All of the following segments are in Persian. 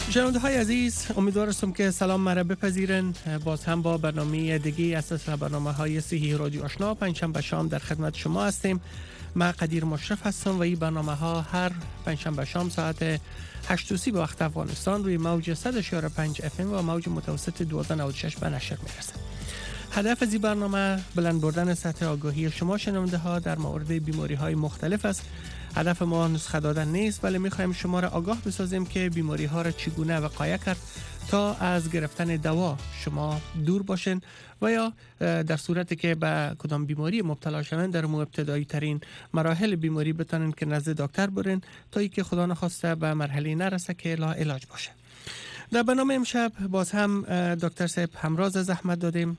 شنونده های عزیز، امیدوارم که سلام مرا بپذیرن. باز هم با برنامه دیگه اساس برنامه های صحی رادیو آشنا پنجشنبه شام در خدمت شما هستیم. من قدیر مشرف هستم و این برنامه ها هر پنجشنبه شام ساعت 8:30 به وقت افغانستان روی موج 104.5 FM و موج متوسط 1296 به نشر میرسه. هدف از این برنامه بلند بردن سطح آگاهی شما شنونده ها در مورد بیماری های مختلف است. هدف ما نسخه دادن نیست، ولی میخوایم شما را آگاه بسازیم که بیماری ها را چگونه وقایع کرد تا از گرفتن دوا شما دور باشین و یا در صورتی که به کدام بیماری مبتلا شوین در ابتدایی ترین مراحل بیماری بتونین که نزد دکتر برین تا اینکه خدا نخواسته به مرحله نرسه که لا علاج باشه. در برنامه امشب باز هم دکتر صاحب همراز زحمت دادیم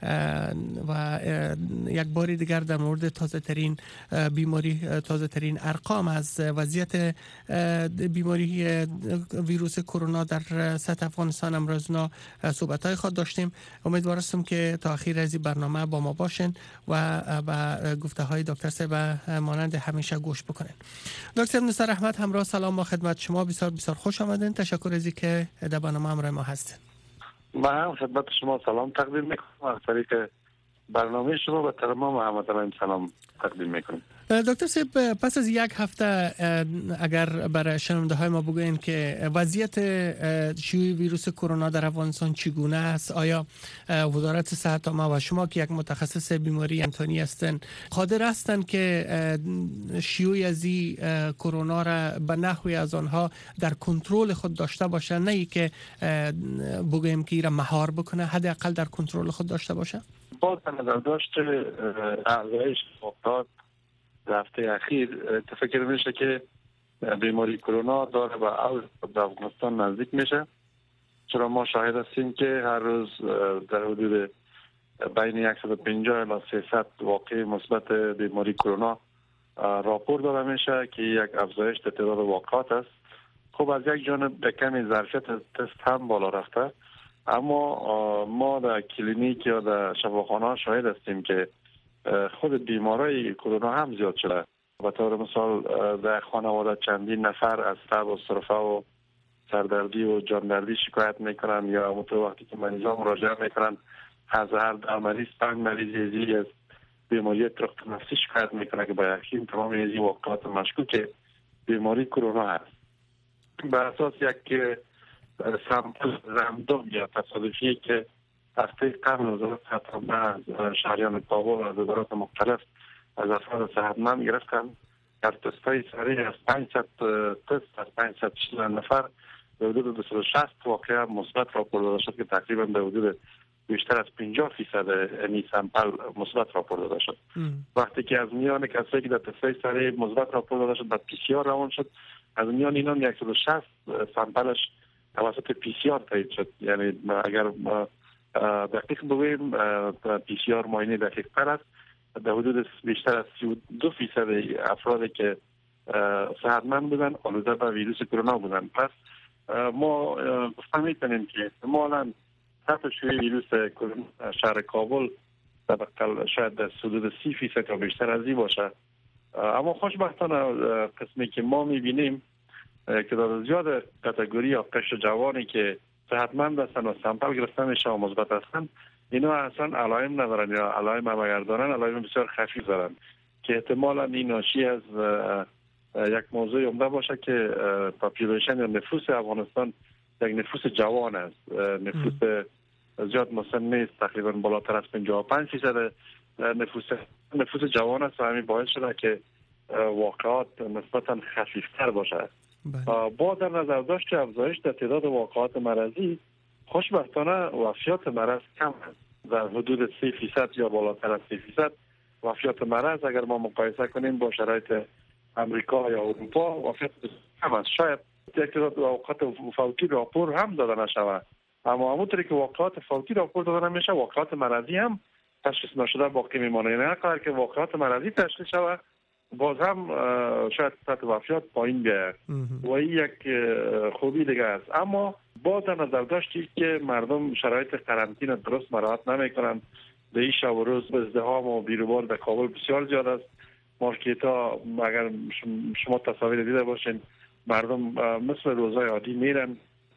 و یک باری دیگر در مورد تازه ترین بیماری، تازه ترین ارقام از وضعیت بیماری ویروس کرونا در سطح افغانستان امروزنا صحبت های خود داشتیم. امیدوارم که تا آخر از این برنامه با ما باشین و به گفته های دکتر صاحب مانند همیشه گوش بکنین. دکتر نثار احمد همراه، سلام و خدمت شما. بسیار بسیار خوش آمدین. تشکر از اینکه در برنامه همراه ما هستین. من خدمت شما سلام تقدیم میکنم. از طریق برنامه شما به تمام هموطنان سلام تقدیم میکنم. دکتر صاحب، پس از یک هفته اگر برای شنونده های ما بگوین که وضعیت شیوع ویروس کرونا در افغانستان چگونه است، آیا وزارت صحت عامه و شما که یک متخصص بیماری انتانی هستن قادر هستن که شیوع از این کرونا را به نحوی از آنها در کنترل خود داشته باشن، نه ای که بگویم که را مهار بکنه، حداقل در کنترل خود داشته باشه؟ با نظر داشت افزایش وفات در هفته اخیر فکر میشه که بیماری کرونا داره به اوج در افغانستان نزدیک میشه، چرا ما شاهد هستیم که هر روز در حدود بین 150 الی 300 واقعه مثبت بیماری کرونا راپور داده میشه که یک افزایش در تعداد واقعات است. خب از یک جانب کمی ظرفیت تست هم بالا رفته، اما ما در کلینیک یا در شفاخانه شاهد هستیم که خود بیمارای کرونا هم زیاد شده. به طور مثال در خانواده چندین نفر از تب و سرفه و سردردی و جاندردی شکایت میکنن، یا همونطور وقتی که مریضا مراجعه میکنن از هر 10 مریض 5 مریض یزی از بیماری رخت نفسی شکایت میکنن که به یقین تمام یزی واقعات مشکوک بیماری کرونا هست. بر اساس یک سامپل رندوم یا تصادفی که هفته قبل وزارت صحت عامه از شهریان کابل و از وزارات مختلف از افراد صحتمند گرفتن، در تست‌های سریع از 500 تست از 560 نفر به حدود 260 واقعه مثبت راپور داده شد که تقریبا به حدود بیشتر از 50% این سامپل مثبت راپور داده شد. وقتی که از میان کسایی که در تست‌های سریع مثبت راپور داده شد به پی سی آر روان شد، از میان اینا 160 سامپلش توسط پی سی آر تایید شد. یعنی اگر دقیق بگوییم پی سی آر معاینه دقیق تر است، در حدود بیشتر از 32% افرادی که صحتمند بودن آلوده به ویروس کرونا بودن. پس ما گفتم میتونیم که احتمالاً سطح شیوع ویروس کرونا شهر کابل شاید در حدود 30% یا بیشتر از این باشه. اما خوشبختانه قسمی که ما میبینیم که در زیاد کاتگوری یا قشر جوانی که صحتمند هستن و سامپل گرفته میشه و مثبت هستن، اینا اصلا علائم ندارن یا علائم اگر دارن علائم بسیار خفیف دارن که احتمالاً این ناشی از یک موضوع عمده باشه که پاپولیشن یا نفوس افغانستان یک نفوس جوان است. نفوس زیاد مسن نیست، تقریبا بالاتر از 55% نفوس جوان است و همین باعث شده که واقعات نسبتا خفیفتر باشه. با در نظر داشت افزایش در تعداد واقعات مرضی، خوشبختانه وفیات مرض کم است. در حدود 3% یا بالاتر از 3% وفیات مرض اگر ما مقایسه کنیم با شرایط امریکا یا اروپا وفیات کم است. شاید یک تعداد واقعات فوتی راپور هم داده نشود، اما همونطوری که واقعات فوتی راپور داده نمیشه واقعات مرضی هم تشخیص نشده باقی میمانه. یعنی اگر که واقعات مرضی تشخیص شود باز هم شاید سطح وفیات پایین بیاید و این یک خوبی دیگه است. اما با در نظر داشتی که مردم شرایط قرنطینه درست مراعات نمیکنن، به این شب و روز ازدحام و بیروبار در کابل بسیار زیاد است. مارکت ها اگر شما تصاویر دیده باشین مردم مثل روزهای عادی میرن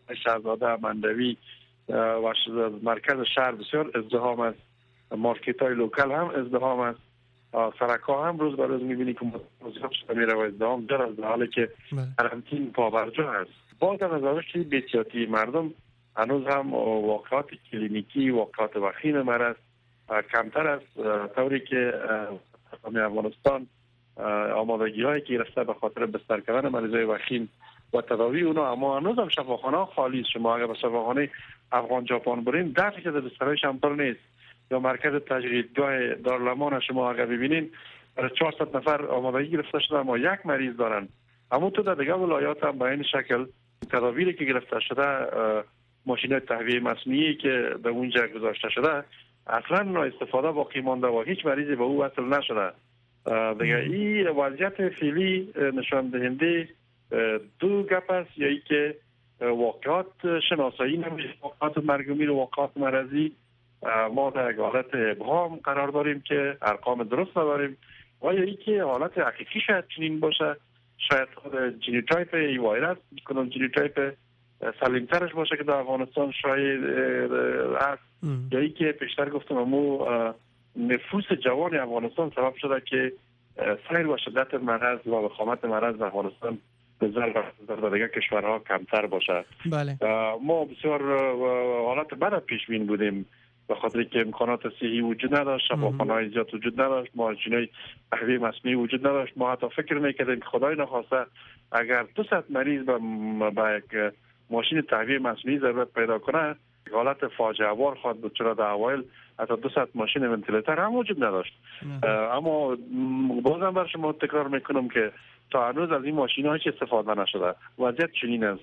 شهزاده، مندوی و مرکز شهر بسیار ازدحام است. مارکت های لوکل هم ازدحام است. سرکا هم روز به روز میبینی که زیاد شده میره و ازدحام در از حالی که قرنطین پابرجا است. باز از نظرش بی‌احتیاطی مردم هنوز هم واقعات کلینیکی، واقعات وخیم مرض کمتر است، طوری که افغانستان آمادگی هایی که گرفته به خاطر بستر کردن مریضای وخیم و تداوی اونا، اما هنوز هم شفاخانه خالی است. شما اگر به شفاخانه افغان ژاپن برین 10 که بسترهایش هم پر نیست، یا مرکز تجهیزگاه دارالامان شما اگر ببینین برای 400 نفر آمادگی گرفته شده اما یک مریض دارن. اما تو در دیگه ولایات هم به این شکل تدابیری که گرفته شده، ماشین تهویه مصنوعی که در اونجا گذاشته شده اصلا استفاده باقی مانده و هیچ مریضی به او وصل نشده. دیگه این وضعیت فعلی نشان دهنده دو گپ است، یا ای که واقعات شناسایی نمیشه، واقعات مرگومیر و واقعات مرضی ما در یک حالت ابهام قرار داریم که ارقام درست نداریم، و یا ای که حالت حقیقی شاید چنین باشه، شاید خود جینوتایپ ای وایرس کدام جینوتایپ سلیمترش باشه که در افغانستان شاید است، یا ای که پیشتر گفتم امو نفوس جوان افغانستان سبب شده که سیر و شدت مرض و وخامت مرض در افغانستان به در دیگر کشورها کمتر باشه. بله. ما بسیار حالت بد پیش بین بودیم به خاطر که امکانات صحی وجود نداشت، شفاخانه‌های زیاد وجود نداشت، ماشین‌های تهویه مصنوعی وجود نداشت. ما حتی فکر می‌کردیم که خدای نخواسته اگر 200 مریض به یک ماشین تهویه مصنوعی ضرورت پیدا کنه حالت فاجعه وار خواهد بود، چرا در اوایل حتی 200 ماشین ونتیلیتر هم وجود نداشت. اما بازم بر شما تکرار میکنم که تا هنوز از این ماشین ها استفاده نشده. وضعیت چنین است.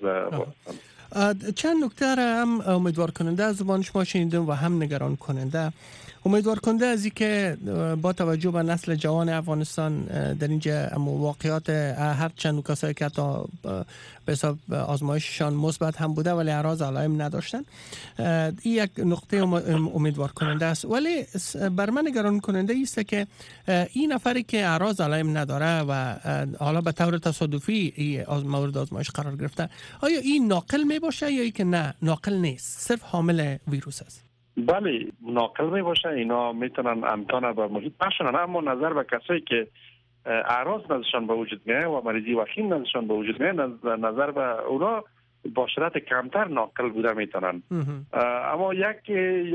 چند نکته را هم امیدوار کننده از زبان شما شنیدم و هم نگران کننده. امیدوار کننده از که با توجه به نسل جوان افغانستان در اینجا واقعیات هر چند کسایی که تا به حساب آزمایششان مثبت هم بوده ولی اعراض علائم نداشتن، این یک نقطه امیدوار کننده است. ولی بر من نگران کننده است که این نفری که اعراض علائم نداره و حالا به طور تصادفی این مورد آزمایش قرار گرفته، آیا این ناقل می باشه یا ای که نه ناقل نیست، صرف حامل ویروس است؟ بله ناقل می باشه، اینا میتونن امکان به محیط بشنن، اما نظر به کسایی که اعراض نزدشان به وجود میاد و مریضی وخیم نزدشان به وجود میاد، نظر به اونا با شرط کمتر ناقل بوده میتونن. اما یک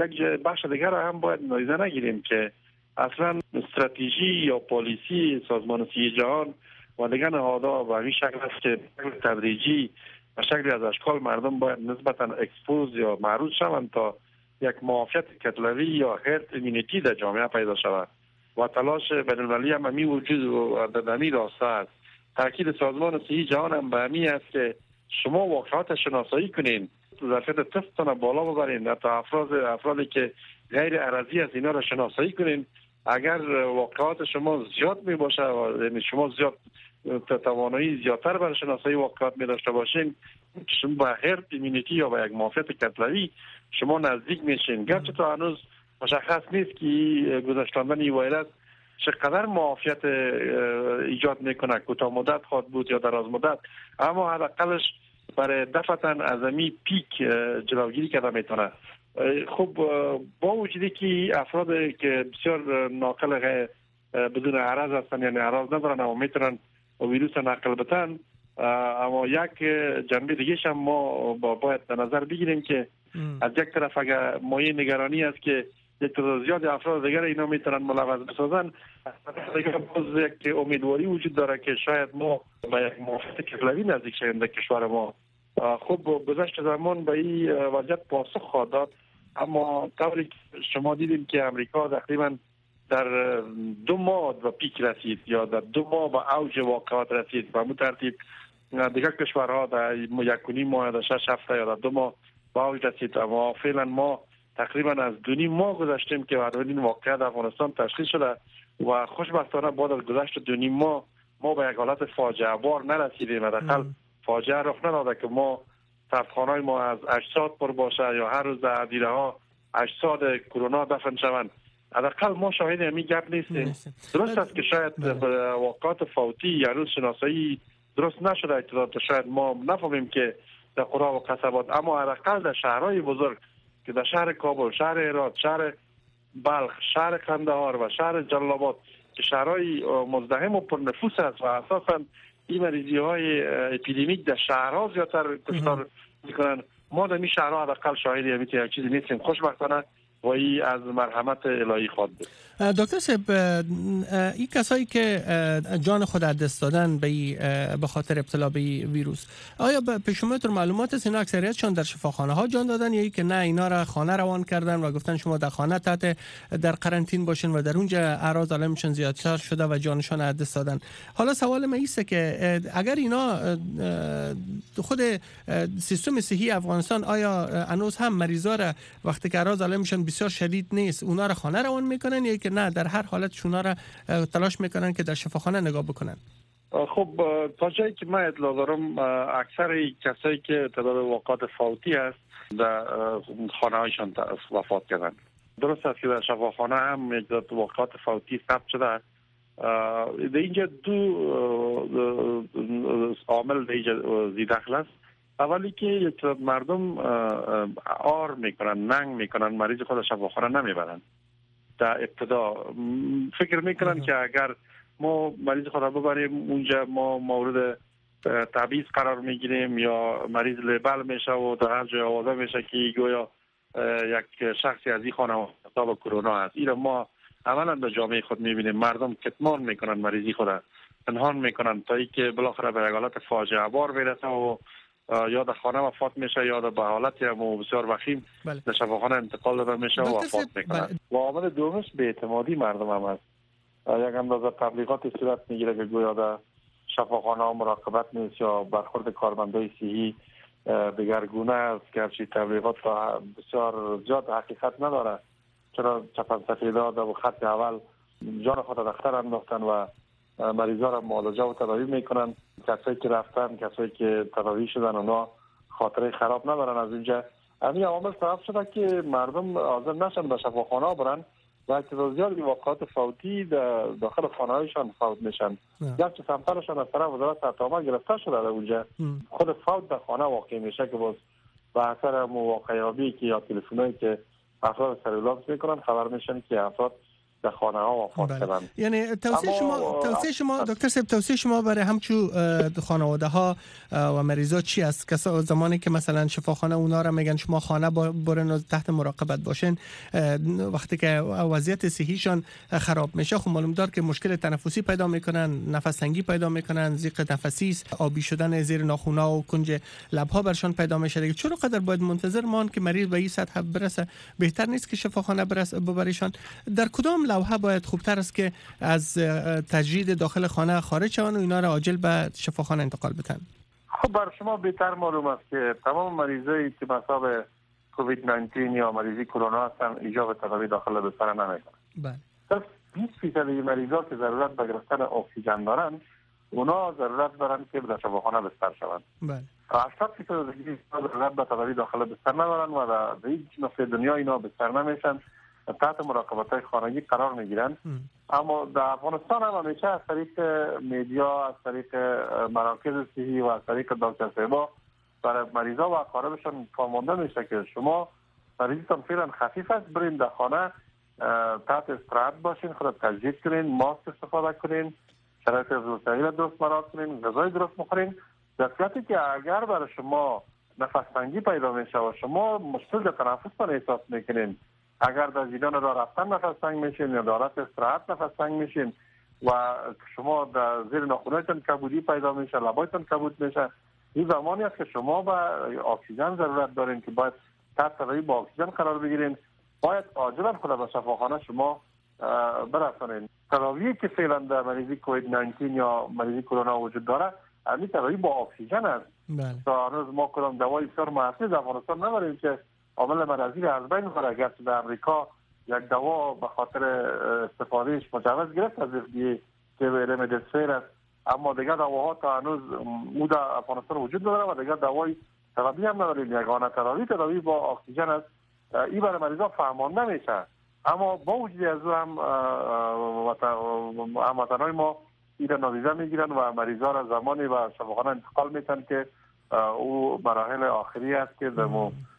بخش دیگر هم باید نادیده نگیریم که اصلا استراتژی یا پالیسی سازمان صحی جهان و دیگر نهادها به این شکل است که تدریجی به شکلی از اشکال مردم باید نسبتا اکسپوز یا معروض شوند تا یک معافیت کتلوی یا هرد ایمونیتی در جامعه پیدا شود و تلاش بین‌المللی هم همی وجود و در همی راسته است. تاکید سازمان صحی جهان هم به همی است که شما واقعات شناسایی کنین، ظرفیت تستان بالا ببرین، حتی افرادی که غیر عرضی از اینا را شناسایی کنین. اگر واقعات شما زیاد می باشه و یعنی شما زیاد توانایی زیادتر برای شناسایی واقعات می داشته باشین، شما به هرد ایمونیتی یا به یک معافیت کتلوی شما نزدیک میشین. گرچه تا هنوز مشخص نیست که گذشتاندن این ویروس چقدر معافیت ایجاد میکنه، کوتاه مدت خواهد بود یا دراز مدت، اما حداقلش برای دفعتاً از این پیک جلوگیری کرده میتونه. خب با وجودی که افراد که بسیار ناقل بدون عرض هستن یعنی عرض ندارن اما میتونن ویروس نقل بتن، اما یک جنبه دیگه هم ما باید در نظر بگیریم که از یک طرف اگر مایه نگرانی است که یک تعداد زیاد افراد دیگر اینا میتونن ملوث بسازن، دیگه باز یک امیدواری وجود داره که شاید ما به یک معافیت کتلوی نزدیک شویم در کشور ما. خب گذشت زمان به این وضعیت پاسخ خواهد داد، اما طوری که شما دیدیم که امریکا تقریبا در 2 ماه به پیک رسید یا در 2 ماه به اوج واقعات رسید، به همون ترتیب دیگر کشورها در 1.5 ماه در 6 هفته یا در 2 ماه به اوج رسید. اما فعلا ما تقریبا از 2.5 ماه گذشتیم که این واقعیت افغانستان تشخیص شده و خوشبختانه بعد از گذشت 2.5 ماه ما به یک حالت فاجعه بار نرسیدیم. حداقل فاجعه رخ نداده که ما تبخانه‌های ما از اجساد پر باشه یا هر روز در هدیره ها اجساد کرونا دفن شوند. حداقل ما شاهد همین گپ نیستیم. درست است که شاید واقعات فوتی یا روز شناسایی درست نشده، شاید ما نفهمیم که در قرا و قصبات، اما حداقل در شهرهای بزرگ که در شهر کابل، شهر هرات، شهر بلخ، شهر قندهار و شهر جلال آباد که شهرهای مزدحم و پرنفوس است و اساسا این مریضی های اپیدمیک در شهرها زیادتر کشتار میکنن، ما در این شهرها حداقل شاهد یک چیزی نیستیم. خوشبختانه و این از مرحمت الهی خود بود. دکتر صاحب، این کسایی که جان خود از دست دادن به خاطر ابتلا به ویروس، آیا به شما طور معلومات است اینا اکثریتشون در شفاخانه ها جان دادن یا که نه اینا را خانه روان کردن و گفتن شما در خانه در قرنطین باشین و در اونجا اعراض علائمشون زیادتر شده و جانشون از دست دادن؟ حالا سوال من ایسته که اگر اینا خود سیستم صحی افغانستان آیا هنوز هم مریضا را وقتی که اعراض علائمشون بسیار شدید نیست اونا را خانه روان میکنن یا که نه در هر حالت شونا را تلاش میکنن که در شفاخانه نگاه بکنن؟ خب تا جایی که من اطلاع دارم اکثر کسایی که تعداد واقعات فوتی است در خانه هایشان وفات کردن. درست است که در شفاخانه هم یک واقعات فوتی ثبت شده. در اینجا دو عامل در اینجا زیدخل است. اولی که یک مردم آر میکنن، ننگ میکنن، مریض خود شفاخانه نمیبرن. در ابتدا فکر میکنن که اگر ما مریض خود را ببریم اونجا ما مورد تبعیض قرار میگیریم یا مریض لیبل میشه و در هر جای آوازه میشه که گویا یک شخصی از این خانواده با کرونا است. این ما عملا در جامعه خود میبینیم، مردم کتمان میکنن مریضی خود را، پنهان میکنن تا اینکه بالاخره به حالت فاجعه بار برسه و یا در خانه وفات میشه یا در حالتی بسیار وخیم در شفاخانه انتقال داده میشه و وفات میکنه. و عامل دومش بی‌اعتمادی مردم هم است. یک اندازه تبلیغات صورت میگیره که گویا در شفاخانه ها مراقبت نیست یا برخورد کارمندای صحی دگرگونه است که هرچی تبلیغات بسیار زیاد حقیقت نداره. چرا چپن سفیدا در خط اول جان خود دختر انداختن و مریضا را معالجه و تداوی میکنن. کسایی که رفتن، کسایی که تداوی شدن، اونا خاطره خراب ندارن از اینجا. همین عوامل سبب شده که مردم حاضر نشن به شفاخانه برن و تعداد زیادی واقعات فوتی داخل خانه‌هایشان فوت میشن. گرچه سمپلشان از طرف وزارت صحت عامه گرفته شده در اونجا، خود فوت در خانه واقع میشه که باز به اثر مواقعیابی که یا تلفنایی که افراد سلولات میکنن خبر میشن که افراد در خانه ها وفات کردن. یعنی توصیه شما دکتر صاحب، توصیه شما برای همچو خانواده ها و مریضا چی است؟ کسا زمانی که مثلا شفاخانه اونا را میگن شما خانه برن و تحت مراقبت باشین، وقتی که وضعیت صحیشان خراب میشه خب معلوم دار که مشکل تنفسی پیدا میکنن، نفس تنگی پیدا میکنن، ضیق نفسی است، آبی شدن زیر ناخونا و کنج لبها برشان پیدا میشه دیگه. چرا قدر باید منتظر مان که مریض به این سطح برسه؟ بهتر نیست که شفاخانه ببریشان؟ در کدام لوحه باید خوبتر است که از تجرید داخل خانه خارج شوند و اینا را عاجل به شفاخانه انتقال بدن؟ خب برای شما بهتر معلوم است که تمام مریضایی که مصاب کووید 19 یا مریضی کرونا هستن ایجاب تداوی داخل بستر نمیکنن. بله. پس 20% مریضا که ضرورت به گرفتن اکسیژن دارن، اونا ضرورت دارن که در شفاخانه بستر شوند. بله. 80% دیگه ضرورت به تداوی داخل بستر ندارن و در هیچ نقطه دنیا اینا بستر نمیشن، تحت مراقبت خانگی قرار میگیرن. اما در افغانستان هم همیشه از طریق میدیا، از طریق مراکز صحی و از طریق دکتر صاحبا برای مریضا و اقاربشان فرمانده میشه که شما مریضتان فعلا خفیف است، برین در خانه تحت استراحت باشین، خود تجدید کنین، ماسک استفاده کنین، شرایط روغتیایی را درست مراعات کنین، غذای درست بخورین. در صورتی که اگر برای شما نفس تنگی پیدا میشه و شما مشکل در تنفس احساس میکنین، اگر در زیدان راه رفتن نفس تنگ میشین یا دارت استراحت نفس تنگ میشین و شما در زیر ناخونتون کبودی پیدا میشه، لبایتون کبود میشه، این زمانی است که شما به اکسیژن ضرورت دارین که باید تحت تداوی با اکسیژن قرار بگیرین. باید عاجلا خود به شفاخانه شما برسانین. تداوی که فعلا در مریضی کووید 19 یا مریضی کرونا وجود داره همین تداوی با اکسیژن است. تا هنوز ما کدام دوای بسیار موثر در افغانستان نداریم که عامل مرضی را از بین ببره. اگرچه در امریکا یک دوا به خاطر استفادهش مجوز گرفت از FDA که رمدیسیویر است، اما دیگر دواها تا هنوز او در افغانستان وجود نداره و دیگر دوای تداوی هم نداریم. یگانه تداوی با اکسیژن است. این برای مریضا فهمان نمیشه، اما با وجود از او هم هموطنان ما این را نادیده میگیرن و مریضا را زمانی به شفاخانه انتقال میتن که او مراحل آخری است که در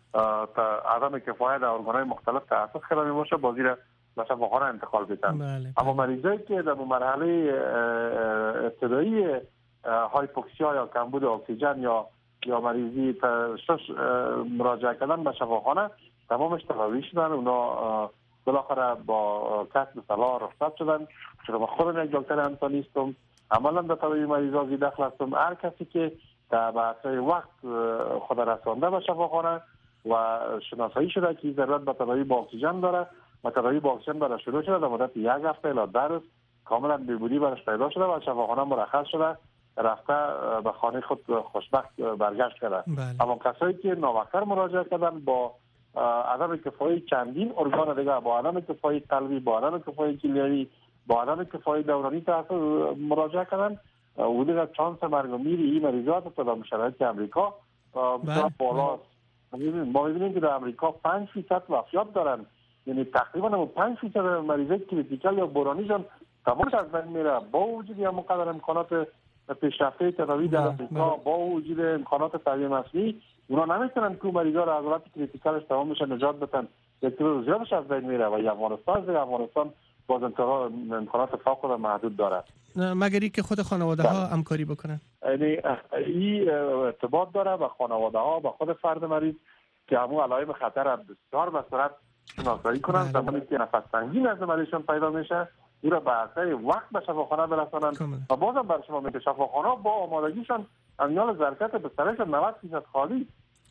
عدم کفایت ارگان‌های مختلف تأسف خیلی باشه بازی را به شفاخانه انتقال بدن. اما مریضایی که در مرحله ابتدایی هایپوکسیا یا کمبود اکسیژن یا مریضی تشخیص مراجعه کردن به شفاخانه تمامش تداوی شدن. اونا بالاخره با کسب صلاح رخصت شدن. چون خودم یک دکتر انسانی هستم، عملا به تداوی مریضا دخل هستم. هر کسی که در بحث‌های وقت خود رسانده به شفاخانه و شناسایی شده که ضرورت به تداوی با اکسیژن داره و تداوی با اکسیژن برای شروع شده، در مدت 1 هفته الی 10 روز کاملا بهبودی براش پیدا شده و شفاخانه مرخص شده، رفته به خانه خود خوشبخت برگشت کرده. اما کسایی که ناوقتر مراجعه کردن با عدم کفایی چندین ارگان دیگه، با عدم کفایی قلبی، با عدم کفایی کلیوی، با عدم کفایی دورانی مراجعه کردن، و دیگه چانس مرگ و میر این مریضات در شرایط امریکا بالاست. ما می‌بینیم که در امریکا 5% وفیات دارن، یعنی تقریبا 5% مریضای کریتیکال یا بورانیشون تمامش از بین میره. با وجود یا مقدار امکانات پیشرفته تداوی در امریکا، با وجود امکانات تداوی مصنوعی، اونا نمیتونن که مریضا را از حالت کریتیکالش تمامش نجات بدن، یکی زیادش از بین میره. و افغانستان باز امکانات فوق محدود داره، مگر که خود خانواده ها همکاری بکنن. یعنی این ارتباط داره با خانواده ها، با خود فرد مریض که همون علائم خطر را بسیار به سرعت شناسایی کنن. زمانی که نفس تنگی نزد مریضشون پیدا میشه، او را به اساس وقت به شفاخانه برسانن. و بازم برای شما میگه شفاخانه با آمادگیشان امیال ظرفیت بسترشون 90% خالی.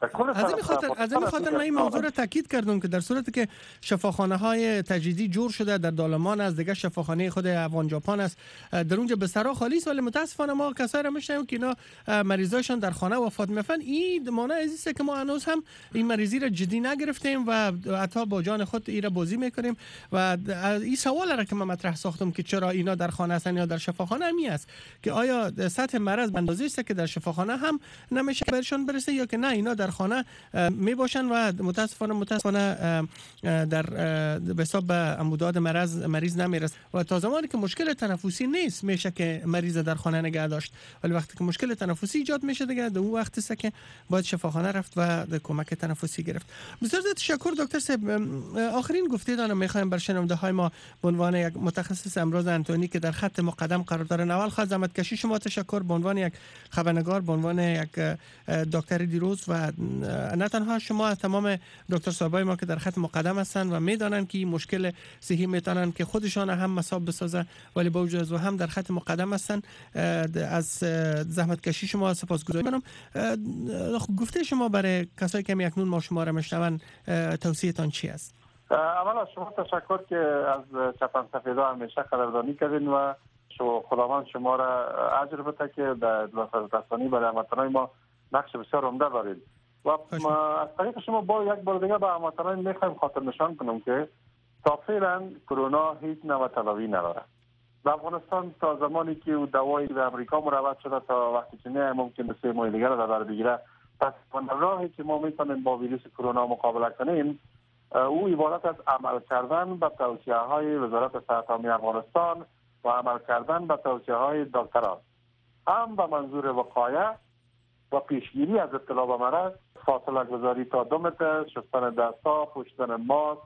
از این خاطر من این موضوع را تاکید کردم که در صورتی که شفاخانه های تجدیدی جور شده در دالمان است، دیگه شفاخانه خود افغان ژاپن است، در اونجا بسترها خالی است، ولی متاسفانه ما کسایی را میشنویم که اینا مریضاشون در خانه وفات میکنن. این معنی است که ما هنوز هم این مریضی را جدی نگرفتیم و حتی با جان خود این را بازی میکنیم. و این سوال را که من مطرح ساختم که چرا اینا در خانه هستن یا در شفاخانه همین است که آیا سطح مرض به اندازه است که در شفاخانه هم نمیشه بهشون برسه یا که نه اینا در خانه می باشن و متاسفانه در به حساب عمودات مریض نمیرسه. و تا زمانی که مشکل تنفسی نیست میشه که مریض در خانه نگه داشت، ولی وقتی که مشکل تنفسی ایجاد میشه دیگه در اون وقت است که باید شفاخانه رفت و کمک تنفسی گرفت. بسیار تشکر دکتر صاحب. آخرین گفته دارم میخوایم بر شنونده های ما به عنوان یک متخصص امراض انتونی که در خط مقدم قرار دارن، اول خواهد زحمت کشی شما تشکر به عنوان یک خبرنگار، به عنوان یک دکتر دیروز، و نه تنها شما، تمام دکتر صاحبای ما که در خط مقدم هستن و میدانن که مشکل صحی میتونن که خودشان هم مصاب بسازن ولی با وجود از هم در خط مقدم هستن. از زحمت کشی شما سپاسگزاری میکنم. گفته شما برای کسایی که اکنون ما شما را میشنون توصیه تان چی است؟ اول از شما تشکر که از چپن سفیدا همیشه قدردانی کردین و خداوند شما را اجر بده که در رسانی برای هموطنان ما نقش بسیار عمده دارید. و از طریق شما یک بار دیگه به هموطنان میخوایم خاطر نشان کنم که تا فعلا کرونا هیچ نوع تداوی نداره. در افغانستان تا زمانی که دوایی در امریکا مروج شده تا وقتی که نه ممکن به 3 ماه دیگه را در بگیره، پس راهی که ما میتونیم با ویروس کرونا مقابله کنیم او عبارت از عمل کردن به توصیه های وزارت صحت عامه افغانستان و عمل کردن به توصیه های دکتران، هم به منظور وقایه و پیشگیری از ابتلا به مرض، فاصله گذاری تا 2 متر، شستن دست‌ها، پوشیدن ماسک،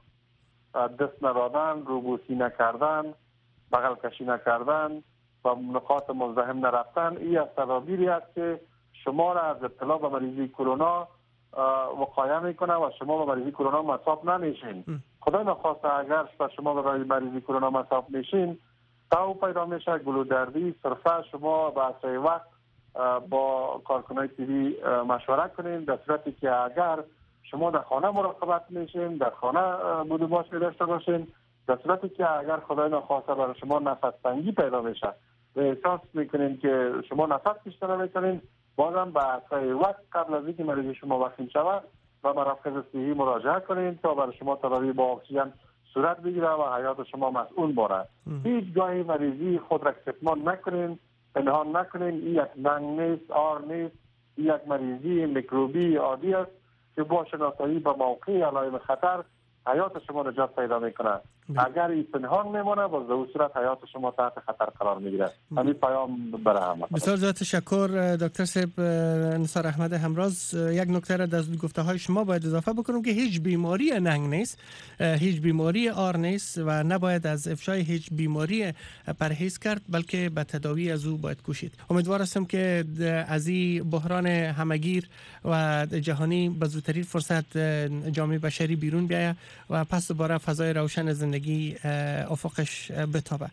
دست ندادن، روبوسی نکردن، بغل کشی نکردن و نقاط مزدحم نرفتن. این از تدابیری است که شما را از ابتلا به مریضی کرونا وقایه میکنه و شما به مریضی کرونا مصاب نمیشین. خدای نخواسته اگر شما به مریضی کرونا مصاب میشین، تاو پیدا میشه، گلودردی، سرفه، شما به اسای وقت با کارکنای تیوی مشوره کنین. در صورتی که اگر شما در خانه مراقبت میشین، در خانه بود و باش داشته باشین. در صورتی که اگر خدای نخواسته برای شما نفس تنگی پیدا میشه و احساس میکنین که شما نفس کشیدن نمیکنین، بازم به اسای وقت قبل از اینکه مریضی شما وقتی شود و مراکز صحی مراجعه کنین تا برای شما تداوی با اکسیژن صورت بگیره و حیات شما مسئول باره. هیچ گاهی مریضی خود را کتمان نکنین، پنهان نکنین. این یک زنگ نیست، آر نیست، این یک مریضی میکروبی عادی است که با شناسایی به موقع علائم خطر حیات شما نجات پیدا میکنه. اگر این پنهان میمونه باز در صورت حیات شما تحت خطر قرار میگیره. همین پیام برای همه. بسیار زیاد تشکر دکتر صاحب. نثار احمد همراز، یک نکته را از گفته های شما باید اضافه بکنم که هیچ بیماری ننگ نیست، هیچ بیماری آر نیست و نباید از افشای هیچ بیماری پرهیز کرد، بلکه به تداوی از او باید کوشید. امیدوار هستم که از این بحران همگیر و جهانی به زودترین فرصت جامعه بشری بیرون بیاید و پس دوباره فضای روشن زندگی افقش بتابه.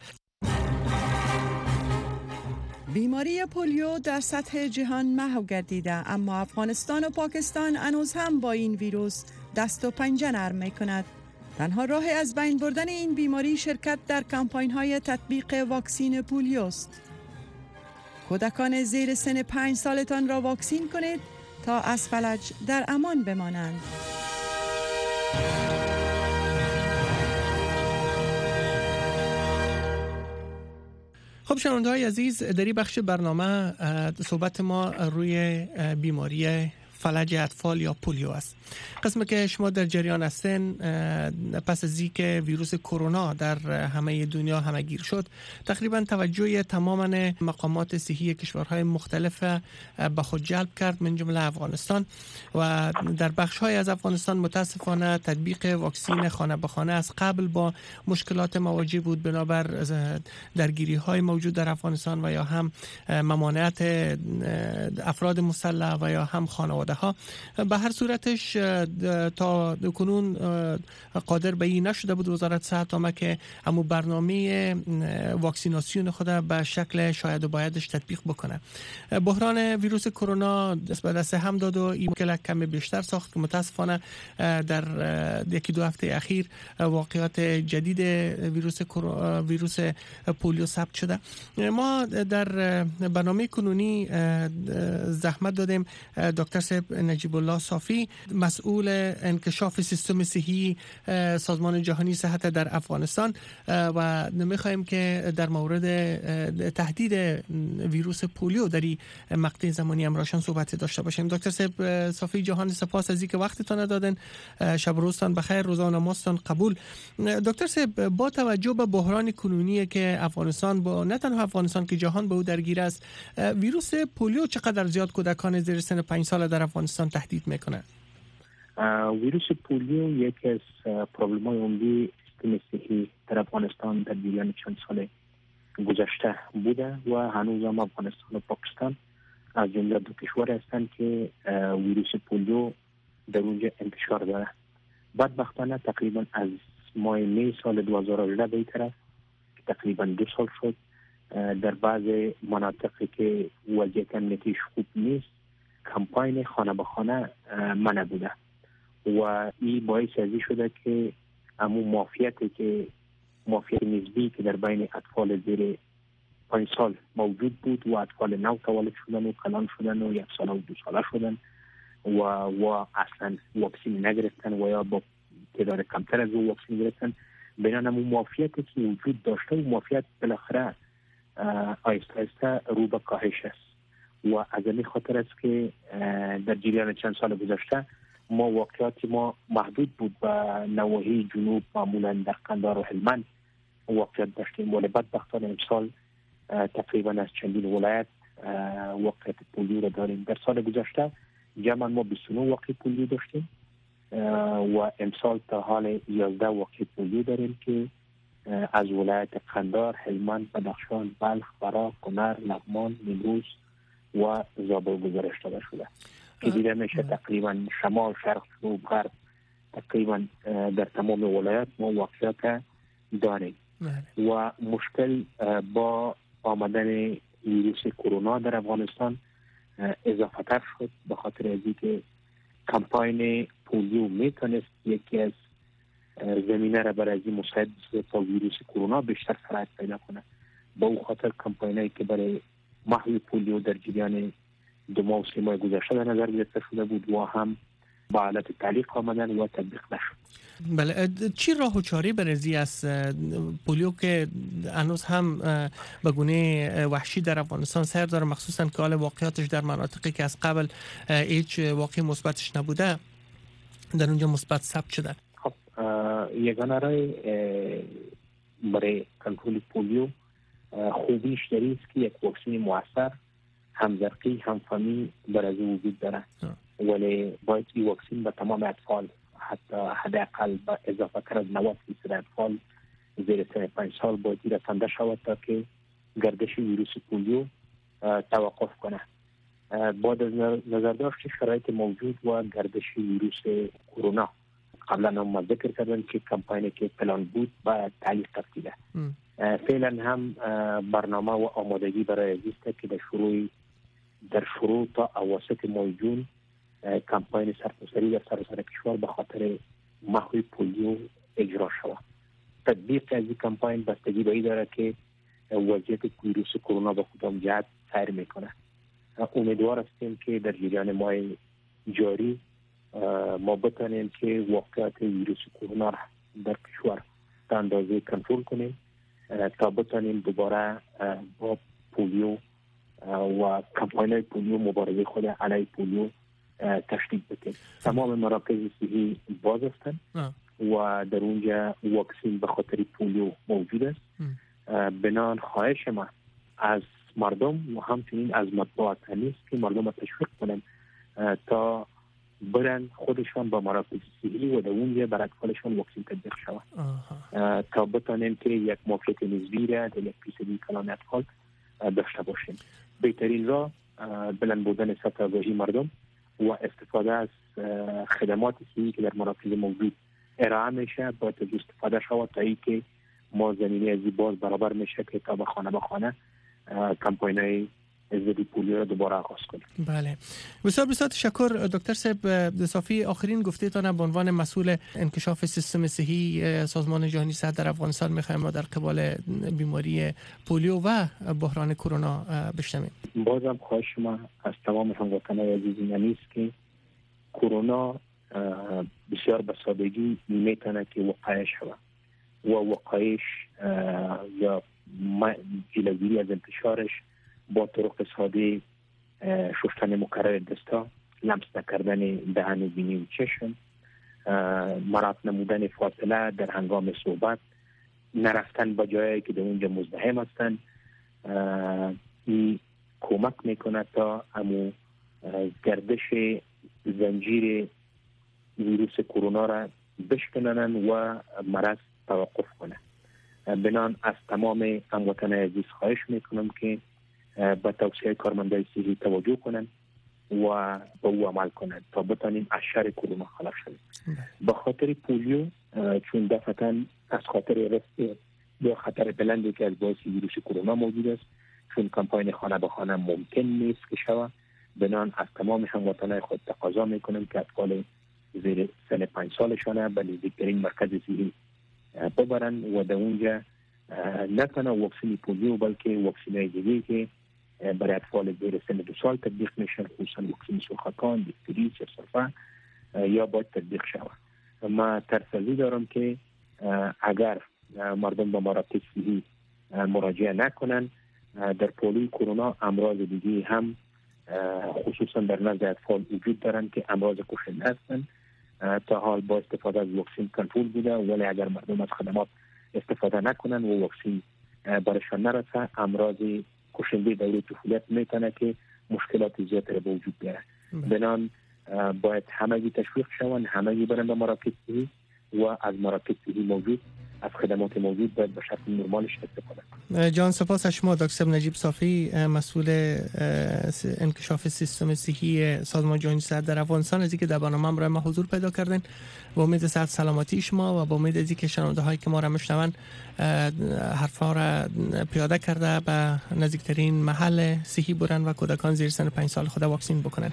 بیماری پولیو در سطح جهان محو گردیده، اما افغانستان و پاکستان هنوز هم با این ویروس دست و پنجه نرم می کند. تنها راه از بین بردن این بیماری شرکت در کمپاین های تطبیق واکسین پولیو است. کودکان زیر سن 5 سالتان را واکسین کنید تا از فلج در امان بمانند. خب شنونده‌های عزیز، در این بخش برنامه صحبت ما روی بیماری فلج اطفال یا پولیو است. قسمی که شما در جریان هستین، پس از اینکه ویروس کرونا در همه دنیا همه‌گیر شد، تقریبا توجه تمام مقامات صحی کشورهای مختلف به خود جلب کرد، من جمله افغانستان. و در بخش‌های از افغانستان متاسفانه تطبیق واکسین خانه به خانه از قبل با مشکلات مواجه بود، بنابر درگیری‌های موجود در افغانستان و یا هم ممانعت افراد مسلح و یا هم خانواده ها. به هر صورتش تا کنون قادر به این نشده بود وزارت صحت آمد که همون برنامه واکسیناسیون خود به شکل شاید و بایدش تطبیق بکنه. بحران ویروس کرونا دست به دست هم داد و این مشکل کم بیشتر ساخت که متاسفانه در یکی دو هفته اخیر واقعات جدید ویروس پولیو ثبت شده. ما در برنامه کنونی زحمت دادیم دکتر صاحب نجیب الله صافی، مسئول انکشاف سیستم صحی سازمان جهانی صحت در افغانستان، و می‌خوایم که در مورد تهدید ویروس پولیو در این مقطع زمانی امراشان صحبت داشته باشیم. دکتر صاحب صافی جهان، سپاس از اینکه وقتتان دادن. شب و روزتان بخیر، روزا و نمازتان قبول. دکتر صاحب، با توجه به بحران کنونی که افغانستان با نه تنها افغانستان که جهان به او درگیر است، ویروس پولیو چقدر زیاد کودکان زیر سن 5 سال در افغانستان تهدید میکنه؟ ویروس پولیو یکی از پروبلم‌های عمده سیستم صحی در افغانستان در جریان چند سال گذشته بوده و هنوز هم افغانستان و پاکستان از جمله دو کشور هستند که ویروس پولیو در اونجا انتشار داره. بدبختانه تقریبا از ماه می سال 2018 به این طرف تقریبا 2 سال شد، در بعض مناطقی که وضعیت امنیتیش خوب نیست کمپاین خانه به خانه منع بوده و این باعث ازی شده که همون مافیت نسبی که در بین اطفال زیر 5 سال موجود بود و اطفال نو تولد شدن و کلان شدن و 1 سال و 2 ساله شدن و اصلا واکسین نگرفتن و یا با تعداد کمتر از واکسین گرفتن، بینان همون مافیتی که وجود داشته و مافیت بالاخره آیسته آیسته رو به کاهش است و از این خاطر است که در جریان چند سال گذشته واقعیات ما محدود بود به نواحی جنوب، معمولا در قندهار و هلمند واقعیت داشتیم، ولی بدبختانه امسال تقریبا از چندین ولایت واقعیت پولیو را داریم. در سال گذشته جمعا ما 29 واقعیت پولیو داشتیم و امسال تا حال 11 واقعیت پولیو داریم که از ولایت قندهار، هلمند، بدخشان، بلخ، فراه، کنر، لغمان، نیمروز و زابل گزارش داده شده که دیده میشه تقریبا شمال، شرق، جنوب، غرب تقریبا در تمام ولایات ما واقعیت داریم و مشکل با آمدن ویروس کرونا در افغانستان اضافه تر شد به خاطر از اینکه کمپاین پولیو میتونست یکی از زمینه را برای این مساعد تا ویروس کرونا بیشتر سرعت پیدا کنه. با اون خاطر کمپاینایی که برای محو پولیو در جریان 2 ماه و 3 ماه گذشته در نظر گرفته شده بود و هم با حالت تعلیق آمدن و تطبیق نشد. بله، چی راه و چاره برزی از پولیو که هنوز هم به گونه وحشی در افغانستان سر داره، مخصوصا که حال واقعیاتش در مناطقی که از قبل هیچ واقعی مثبتش نبوده در اونجا مثبت ثبت شده؟ خب یگانه راه برای کنترل پولیو خوبیش در است که یک واکسن مؤثر هم زرقی هم فمی در از وجود داره، ولی باید این واکسن به تمام اطفال حتی حداقل با اضافه تر از 90% اطفال زیر سن 5 سال باید رسانده شود تا که گردش ویروس پولیو توقف کنه. بعد از نظرداشت شرایط موجود و گردش ویروس کرونا، قبلا هم ذکر کردن که کمپاینی که پلان بود باید تعلیق تفصیله. فعلا هم برنامه و آمادگی برای است که در شروع تا اواسط ماه جون کمپاین سرتاسری در سراسر کشور به خاطر محو پولیو اجرا شود. تطبیق از این کمپاین بستگی به این داره که وضعیت ویروس کرونا به کدام جهت سیر میکنه. امیدوار هستیم که در جریان ماه جاری ما بتانیم که واقعیت ویروس کرونا را در کشور تا اندازه کنترل کنیم تا بتانیم دوباره با پولیو و کمپاین پولیو مبارزه خود علیه پولیو تشدید بکنیم. تمام مراکز صحی باز هستند و در اونجا واکسن به خاطر پولیو موجود است. بنان خواهش ما از مردم و همچنین از مطبوعات همیست که مردم را تشویق کنند تا برن خودشان با مراکز صحی و در اونجا بر اطفالشان واکسن تطبیق شود تا بتانیم که یک موفقیت نسبی را در 1% کلان اطفال داشته باشیم. بهترین راه بلند بودن سطح آگاهی مردم و استفاده از خدمات صحی که در مراکز موجود ارائه میشه باید استفاده شود تا اینکه ما زمینه از باز برابر میشه که تا به خانه کمپاین‌های ضد پولیو را دوباره آغاز کنیم. بله، بسیار تشکر دکتر صاحب. صافی آخرین گفته‌تان به عنوان مسئول انکشاف سیستم صحی سازمان جهانی صحت در افغانستان می‌خوایم ما در قبال بیماری پولیو و بحران کرونا بشنویم. بازم خواهش ما از تمام هموطنان عزیز است که کرونا بسیار به سادگی میتونه که وقایع شود و وقایعش یا جلوگیری از انتشارش با طرق ساده شستن مکرر دستا، لمس نکردن دهن، بینی و چشم، مراعات نمودن فاصله در هنگام صحبت، نرفتن به جایی که در اونجا مزدحم هستند، این کمک میکنه تا امو گردش زنجیر ویروس کرونا را بشکنن و مرض توقف کنه. بنان از تمام هموطنان عزیز خواهش میکنم که به توصیه کارمندان صحی توجه کنند و به او عمل کنند تا بتانیم از شر کرونا خلاص شویم. به خاطر پولیو چون دفعتاً از خاطر رفع یا خطر بلندی که از باعث ویروس کرونا موجود است، چون کمپاین خانه به خانه ممکن نیست که شود، بنان از تمام هموطنان خود تقاضا میکنم که اطفال زیر سن 5 سالشانه به نزدیکترین مرکز صحی ببرن و در اونجا نه تنها واکسن پولیو بلکه واکسن‌های دیگه که برای اطفال زیر سن 2 سال تطبیق میشن، خصوصا واکسن سرخکان، دیفتری، سرسرفه یا باید تطبیق شود. ما ترسازی دارم که اگر مردم به مراکز صحی مراجعه نکنن، در پولیو کرونا امراض دیگه هم خصوصا در نزد اطفال وجود دارند که امراض کشنده هستند. تا حال با استفاده از واکسن کنترل بوده، ولی اگر مردم از خدمات استفاده نکنن و واکسن برشان نرسه، امراض کشنده دوره طفولیت میتونه که مشکلات زیادی را به وجود بیاره. بنان باید همگی تشویق شوند، همگی برن به مراکز صحی و از مراکز صحی موجود از خدمات موجود باید به شکل نرمالش استفاده کنند. جان سپاس از شما دکتر نجیب صافی، مسئول انکشاف سیستم صحی سازمان جهانی صحت در افغانستان، از اینکه در برنامه برای ما حضور پیدا کردین. با امید صحت سلامتی شما و با امید از اینکه شنونده هایی که ما را میشنون حرفا را پیاده کرده به نزدیکترین محل صحی برن و کودکان زیر سن 5 سال خود واکسن بکنن.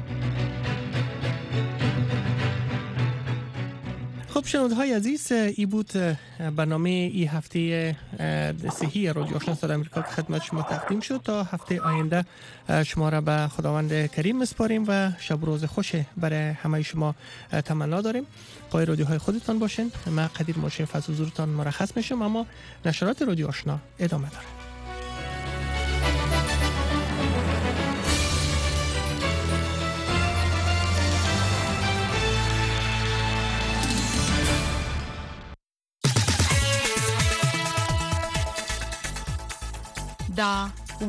خب شنونده‌های عزیز، ای بود برنامه ای هفته صحی رادیو آشنا صدای آمریکا که خدمت شما تقدیم شد. تا هفته آینده شما را به خداوند کریم میسپاریم و شب و روز خوش برای همه شما تمنا داریم. پای رادیوهای خودتان باشین. من قدیر مشرف از حضورتان مرخص میشم، اما نشرات رادیو آشنا ادامه داره. خدا